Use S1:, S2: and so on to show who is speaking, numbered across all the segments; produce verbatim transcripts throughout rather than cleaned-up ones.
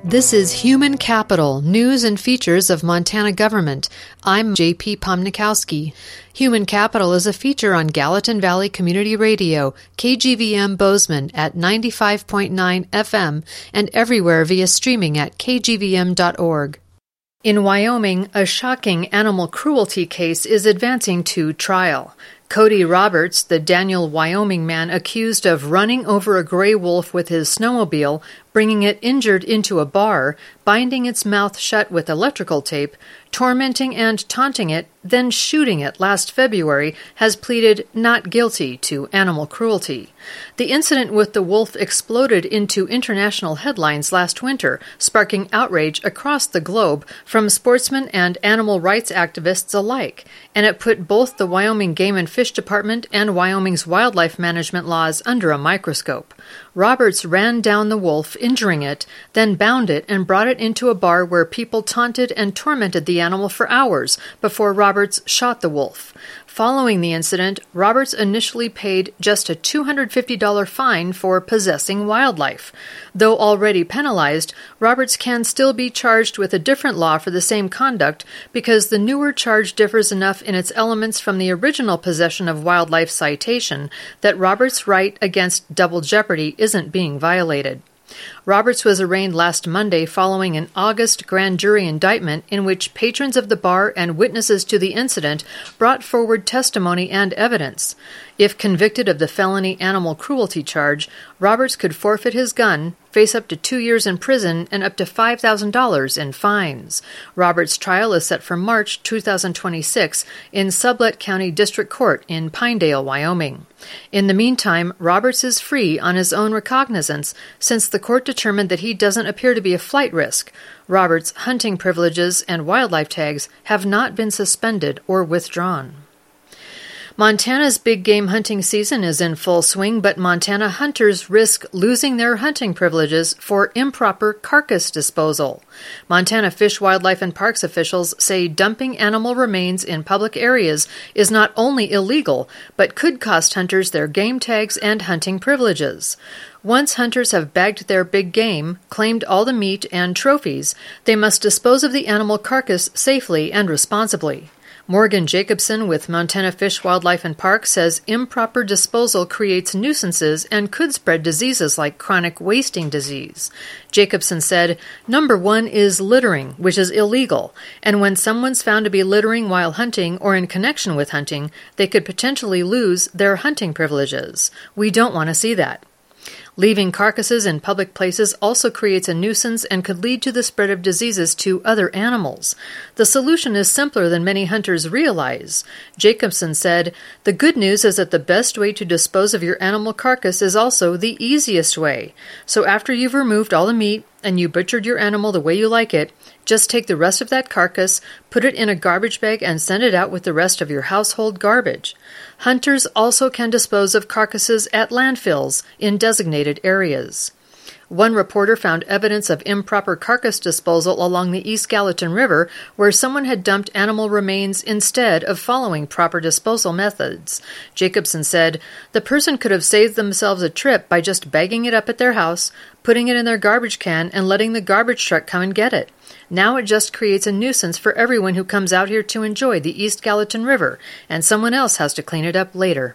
S1: This is Human Capital, News and Features of Montana Government. I'm J P Pomnikowski. Human Capital is a feature on Gallatin Valley Community Radio, K G V M Bozeman at ninety-five point nine F M and everywhere via streaming at k g v m dot org. In Wyoming, a shocking animal cruelty case is advancing to trial. Cody Roberts, the Daniel, Wyoming man accused of running over a gray wolf with his snowmobile, bringing it injured into a bar, binding its mouth shut with electrical tape, tormenting and taunting it, then shooting it last February, has pleaded not guilty to animal cruelty. The incident with the wolf exploded into international headlines last winter, sparking outrage across the globe from sportsmen and animal rights activists alike, and it put both the Wyoming Game and Fish Department and Wyoming's wildlife management laws under a microscope. Roberts ran down the wolf, injuring it, then bound it and brought it into a bar where people taunted and tormented the animal for hours before Roberts shot the wolf. Following the incident, Roberts initially paid just a two hundred fifty dollars fine for possessing wildlife. Though already penalized, Roberts can still be charged with a different law for the same conduct because the newer charge differs enough in its elements from the original possession of wildlife citation that Roberts' right against double jeopardy isn't being violated. Roberts was arraigned last Monday following an August grand jury indictment in which patrons of the bar and witnesses to the incident brought forward testimony and evidence. If convicted of the felony animal cruelty charge, Roberts could forfeit his gun, face up to two years in prison, and up to five thousand dollars in fines. Roberts' trial is set for March two thousand twenty-six in Sublette County District Court in Pinedale, Wyoming. In the meantime, Roberts is free on his own recognizance since the court determined that he doesn't appear to be a flight risk. Roberts' hunting privileges and wildlife tags have not been suspended or withdrawn. Montana's big game hunting season is in full swing, but Montana hunters risk losing their hunting privileges for improper carcass disposal. Montana Fish, Wildlife, and Parks officials say dumping animal remains in public areas is not only illegal, but could cost hunters their game tags and hunting privileges. Once hunters have bagged their big game, claimed all the meat and trophies, they must dispose of the animal carcass safely and responsibly. Morgan Jacobson with Montana Fish, Wildlife, and Parks says improper disposal creates nuisances and could spread diseases like chronic wasting disease. Jacobson said, "Number one is littering, which is illegal, and when someone's found to be littering while hunting or in connection with hunting, they could potentially lose their hunting privileges. We don't want to see that." Leaving carcasses in public places also creates a nuisance and could lead to the spread of diseases to other animals. The solution is simpler than many hunters realize. Jacobson said, "The good news is that the best way to dispose of your animal carcass is also the easiest way. So after you've removed all the meat and you butchered your animal the way you like it, just take the rest of that carcass, put it in a garbage bag, and send it out with the rest of your household garbage." Hunters also can dispose of carcasses at landfills in designated areas. One reporter found evidence of improper carcass disposal along the East Gallatin River, where someone had dumped animal remains instead of following proper disposal methods. Jacobson said, "The person could have saved themselves a trip by just bagging it up at their house, putting it in their garbage can, and letting the garbage truck come and get it. Now it just creates a nuisance for everyone who comes out here to enjoy the East Gallatin River, and someone else has to clean it up later."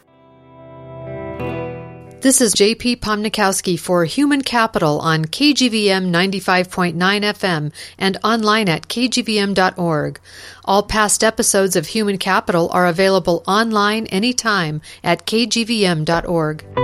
S1: This is J P Pomnikowski for Human Capital on K G V M ninety-five point nine F M and online at k g v m dot org. All past episodes of Human Capital are available online anytime at k g v m dot org.